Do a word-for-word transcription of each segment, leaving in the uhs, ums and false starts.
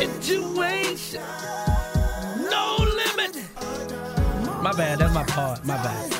situation. No limit. My bad, that's my part. My bad.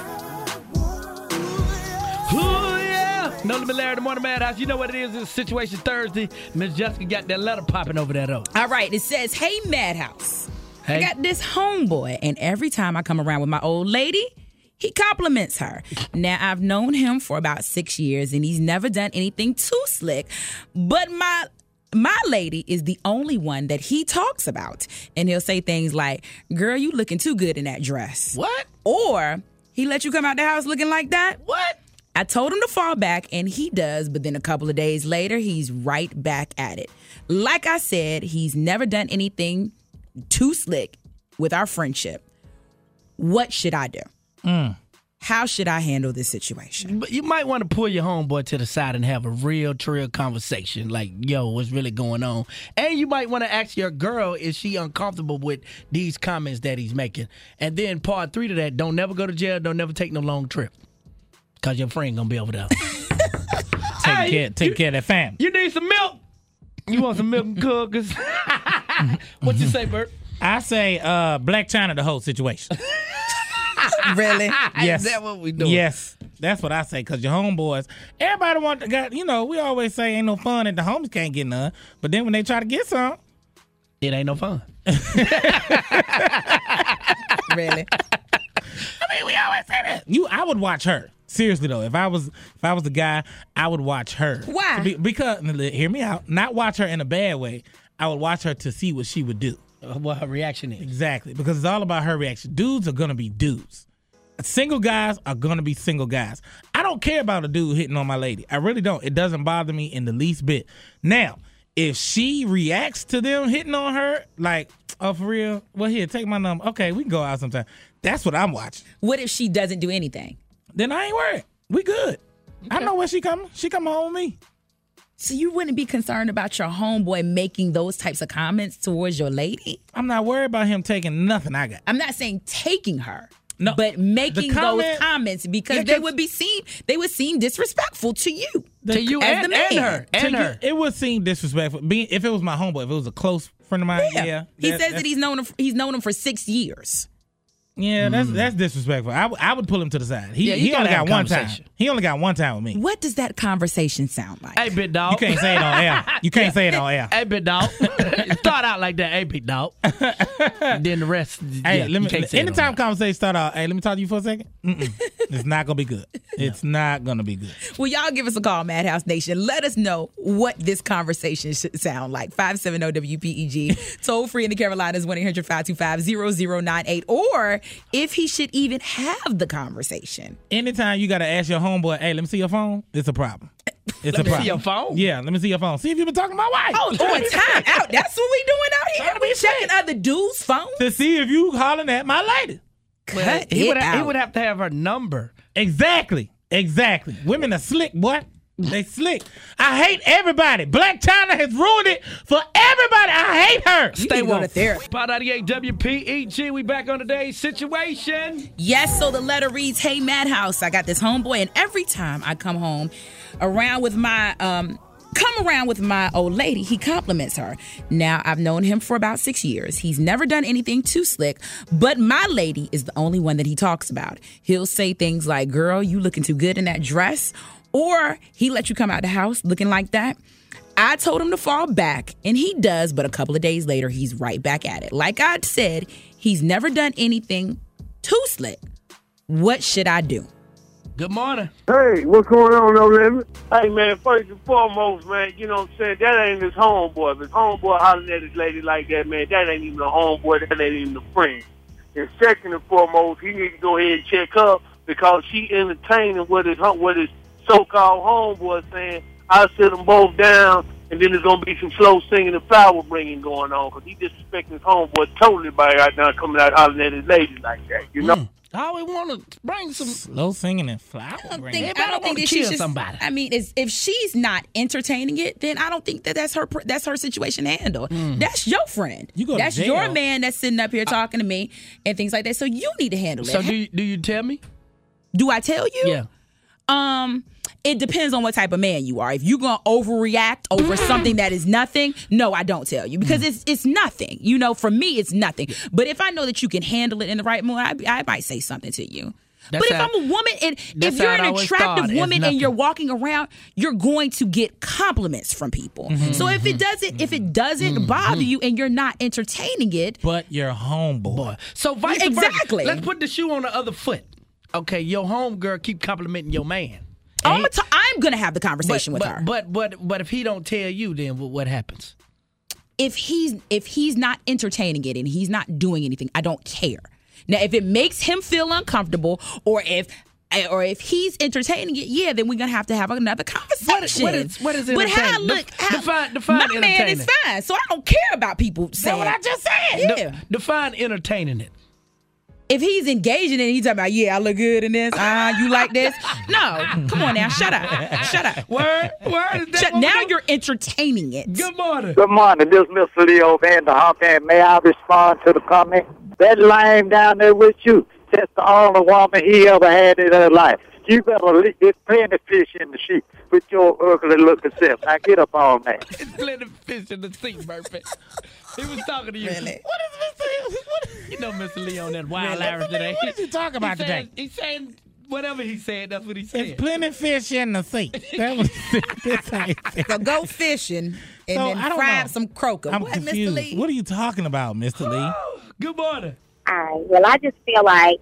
Ooh, yeah. No Limit Larry, the Morning Madhouse. You know what it is. It's Situation Thursday. Miss Jessica got that letter popping over there, though. All right. It says, hey, Madhouse. Hey. I got this homeboy, and every time I come around with my old lady, he compliments her. Now, I've known him for about six years, and he's never done anything too slick. But my my lady is the only one that he talks about. And he'll say things like, girl, you looking too good in that dress. What? Or he let you come out the house looking like that. What? I told him to fall back, and he does, but then a couple of days later, he's right back at it. Like I said, he's never done anything too slick with our friendship. What should I do? Mm. How should I handle this situation? But you might want to pull your homeboy to the side and have a real, trill conversation. Like, yo, what's really going on? And you might want to ask your girl, is she uncomfortable with these comments that he's making? And then part three to that, don't never go to jail, don't never take no long trip. Because your friend going to be over there. Take Hey, care, take you- care of that fam. You need some milk? You want some milk and cookies? What you say, Bert? I say uh, Black China the whole situation. Really? Yes. Is that what we doing? Yes. That's what I say, because your homeboys, everybody want to got, you know, we always say ain't no fun if the homies can't get none. But then when they try to get some, It ain't no fun. Really? I mean, we always say that. You, I would watch her. Seriously though, if I was if I was the guy, I would watch her. Why? Be- because hear me out. Not watch her in a bad way. I would watch her to see what she would do. Uh, What her reaction is. Exactly, because it's all about her reaction. Dudes are gonna be dudes. Single guys are gonna be single guys. I don't care about a dude hitting on my lady. I really don't. It doesn't bother me in the least bit. Now, if she reacts to them hitting on her, like, oh, for real? Well, here, take my number. Okay, we can go out sometime. That's what I'm watching. What if she doesn't do anything? Then I ain't worried. We good. I know where she coming. She coming home with me. So you wouldn't be concerned about your homeboy making those types of comments towards your lady? I'm not worried about him taking nothing I got. I'm not saying taking her. No, but making the comment- those comments because Yeah, they 'cause- would be seen they would seem disrespectful to you. The- To you as and, the man. and her. And To you, her. it would seem disrespectful. Being if it was my homeboy, if it was a close friend of mine, yeah. he that- says that's- that he's known him he's known him for six years. Yeah, that's that's disrespectful. I, w- I would pull him to the side. He Yeah, you he only gotta have got a one time. conversation. He only got one time with me. What does that conversation sound like? Hey, big dog. You can't say it on air. You can't say it on air. Hey, big dog. Start out like that. Hey, big dog. then the rest. Hey, yeah, let you me. can't say it on Anytime there. conversation start out, hey, let me talk to you for a second. Mm-mm. It's not gonna be good. It's not gonna be good. Well, y'all give us a call, Madhouse Nation. Let us know what this conversation should sound like. five seven zero W P E G. Toll free in the Carolinas, one eight hundred five two five zero zero nine eight. Or if he should even have the conversation. Anytime you gotta ask your homeboy, hey, let me see your phone. It's a problem. It's Let a me see problem. your phone? Yeah, let me see your phone. See if you've been talking to my wife. Oh, doing time out. That's what we doing out here. Trying to be We checking safe. other dudes' phones. To see if you hollering at my lady. Cut he it would, have, he out. would have to have her number. Exactly. Exactly. Women are slick, boy. They slick. I hate everybody. Black China has ruined it for everybody. I hate her. You need to go to therapy. Pod ninety-eight W P E G. We back on today's situation. Yes, so the letter reads, hey, Madhouse, I got this homeboy, and every time I come home around with my, um, come around with my old lady, he compliments her. Now, I've known him for about six years. He's never done anything too slick, but my lady is the only one that he talks about. He'll say things like, girl, you looking too good in that dress, or he let you come out the house looking like that. I told him to fall back, and he does, but a couple of days later, he's right back at it. Like I said, he's never done anything too slick. What should I do? Good morning. Hey, what's going on, No Limit? Hey, man, first and foremost, man, you know what I'm saying? That ain't his homeboy. If his homeboy hollering at his lady like that, man, that ain't even a homeboy. That ain't even a friend. And second and foremost, he need to go ahead and check her because she entertaining what his, what his so-called homeboy saying. I'll sit them both down, and then there's going to be some slow singing and flower bringing going on because he disrespecting his homeboy totally by right now coming out hollering at his lady like that, you know? Mm. I always want to bring some. Slow singing and flower. I don't bringing. think, Everybody I don't think wanna that kill she's just, somebody. I mean, it's, if she's not entertaining it, then I don't think that that's her that's her situation to handle. That's your friend. You go to that's jail. your man that's sitting up here talking to me and things like that. So you need to handle So it. do you, do you tell me? Do I tell you? Yeah. Um, it depends on what type of man you are. If you're gonna overreact over something that is nothing, no, I don't tell you because it's it's nothing. You know, for me, it's nothing. But if I know that you can handle it in the right mood, I, I might say something to you. That's but if how, I'm a woman and if you're an attractive woman and you're walking around, you're going to get compliments from people. Mm-hmm, so if it doesn't, if it doesn't mm-hmm. bother you and you're not entertaining it, but you're homeboy. So vice exactly. versa. Let's put the shoe on the other foot. Okay, your homegirl keep complimenting your man. I'm gonna, t- I'm gonna have the conversation but, with but, her. But but but if he don't tell you, then what, what happens? If he's if he's not entertaining it and he's not doing anything, I don't care. Now, if it makes him feel uncomfortable, or if or if he's entertaining it, yeah, then we're gonna have to have another conversation. What is what is, what is but how I look? Def, how, define define my entertaining. man is fine, so I don't care about people saying what I just said. Yeah. De- define entertaining it. If he's engaging in it, he's talking about, yeah, I look good in this. Ah, uh, you like this? No, come on now, shut up, shut up. Word, word. Is shut, now you're entertaining it. Good morning. Good morning. This is Mister Leo Van the Hump, and may I respond to the comment? That lame down there with you, that's the only woman he ever had in her life. You better leave. There's plenty of fish in the sea with your ugly looking self. Now get up on that. It's plenty of fish in the sea, Murphy. He was talking to you. Really? What is Mister What? You know Mister Leo on that wild Really? Irish today. What is he talking about he today? Saying, he's saying whatever he said, that's what he said. There's plenty of fish in the sea. That was that's how he said. So go fishing and So, then I don't fry know. some croaker. I'm what, confused. Mister Lee? What are you talking about, Mister Lee? Good morning. All right. Well, I just feel like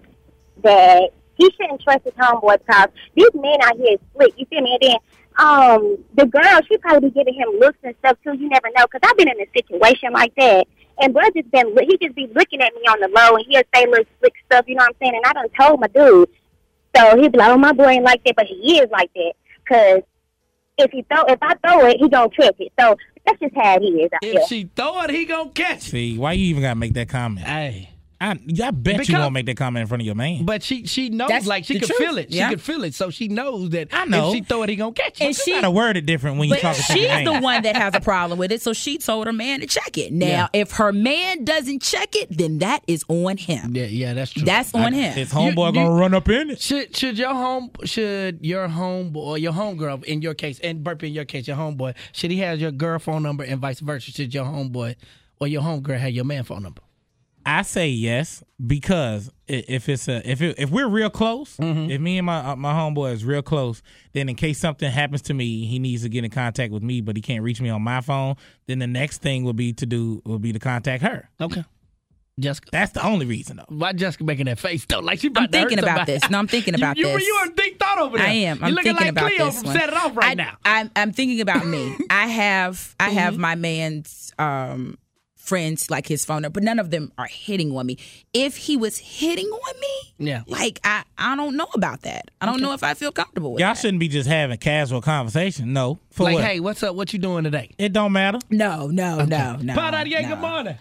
that he shouldn't trust his homeboy because these men out here is slick. You feel me? And then um, the girl, she probably be giving him looks and stuff too. You never know. Because I've been in a situation like that. And bro just been, he just be looking at me on the low and he'll say little slick stuff, you know what I'm saying? And I done told my dude. So he'll be like, oh, my boy ain't like that, but he is like that. Because if he throw, if I throw it, he gonna trip it. So that's just how he is out If here. she throw it, he gonna catch it. See, why you even gotta make that comment? Hey. I, I bet Because- you won't make that comment in front of your man. But she she knows, That's like, she the could truth. feel it. Yeah. She could feel it. So she knows that I know. if she throw it, he gonna catch it. And she, you gotta word it different when you but talking to she's your man. the one that has a problem with it, so she told her man to check it. Now, Yeah. if her man doesn't check it, then that is on him. Yeah, yeah, that's true. That's on him. His homeboy You- gonna you- run up in it. Should should your home should your homeboy or your homegirl in your case, and Burpee in your case, your homeboy, should he have your girl phone number and vice versa? Should your homeboy or your homegirl have your man phone number? I say yes because i- if it's a if it, if we're real close, Mm-hmm. if me and my uh, my homeboy is real close, then in case something happens to me, he needs to get in contact with me, but he can't reach me on my phone. Then the next thing would be to do would be to contact her. Okay. Jessica. That's the only reason though. Why Jessica making that face though? Like she about I'm to hurt thinking about somebody. this. No, I'm thinking about you, this. You, you a deep thought over there. I am. I'm You're looking thinking like about Cleo this from one. Set It Off right I, now. I'm, I'm thinking about me. I have I have my man's um, friends, like his phone number, but none of them are hitting on me. If he was hitting on me, Yeah. like I, I don't know about that. I don't know if I feel comfortable with Y'all that. shouldn't be just having casual conversation. No, for Like, what? hey, what's up? What you doing today? It don't matter. No, no, no, no. Pod out, yeah, no. good morning.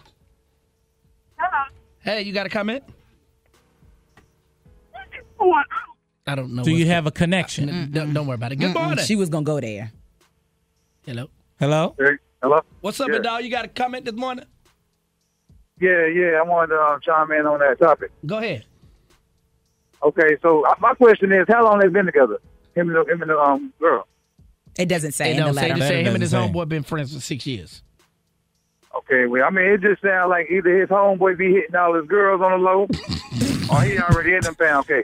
Hello. Hey, you got a comment? I don't know. Do you what's- have a connection? Don't, don't worry about it. Good morning. Mm-mm, she was gonna go there. Hello. Hello. Hey, hello? What's up, Yeah. yeah. dog? You got a comment this morning? Yeah, yeah, I wanted to um, chime in on that topic. Go ahead. Okay, so uh, my question is, how long they been together? Him and the, him and the um, girl. It doesn't say They in the don't say. letter. Just say Letter him and his doesn't say. homeboy been friends for six years. Okay, well, I mean, it just sounds like either his homeboy be hitting all his girls on the low, or he already in them pound cake.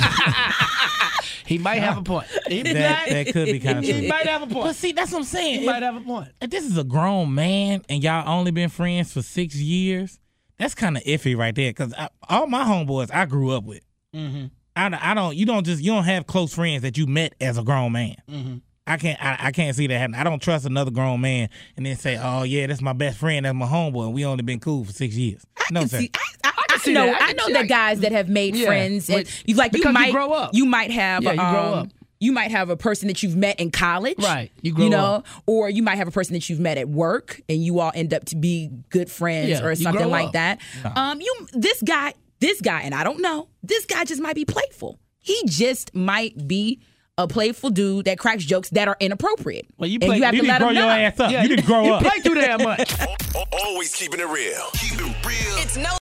He might have a point. He, That- that could be kinda He true. might have a But point. see, that's what I'm saying. He might have a point. If this is a grown man and y'all only been friends for six years, that's kind of iffy right there. Because all my homeboys I grew up with, Mm-hmm. I, I don't. You don't just you don't have close friends that you met as a grown man. Mm-hmm. I can't. I, I can't see that happen. I don't trust another grown man and then say, "Oh yeah, that's my best friend. That's my homeboy. And we only been cool for six years." No, can sir. see, I, I, I, see know. that. I I, can know see that that. guys that have made Yeah. friends, and Wait, you like you because you might grow up. You might have. Yeah, you grow um, up. You might have a person that you've met in college, Right. You grow you know, up. or you might have a person that you've met at work, and you all end up to be good friends Yeah, or you something grow like up. that. Um, you this guy, this guy, and I don't know. This guy just might be playful. He just might be a playful dude that cracks jokes that are inappropriate. Well, you and play- you have You to didn't let grow him your know. ass up. Yeah, you didn't grow you up. play too damn much. Always keeping it real. Keep it real. It's no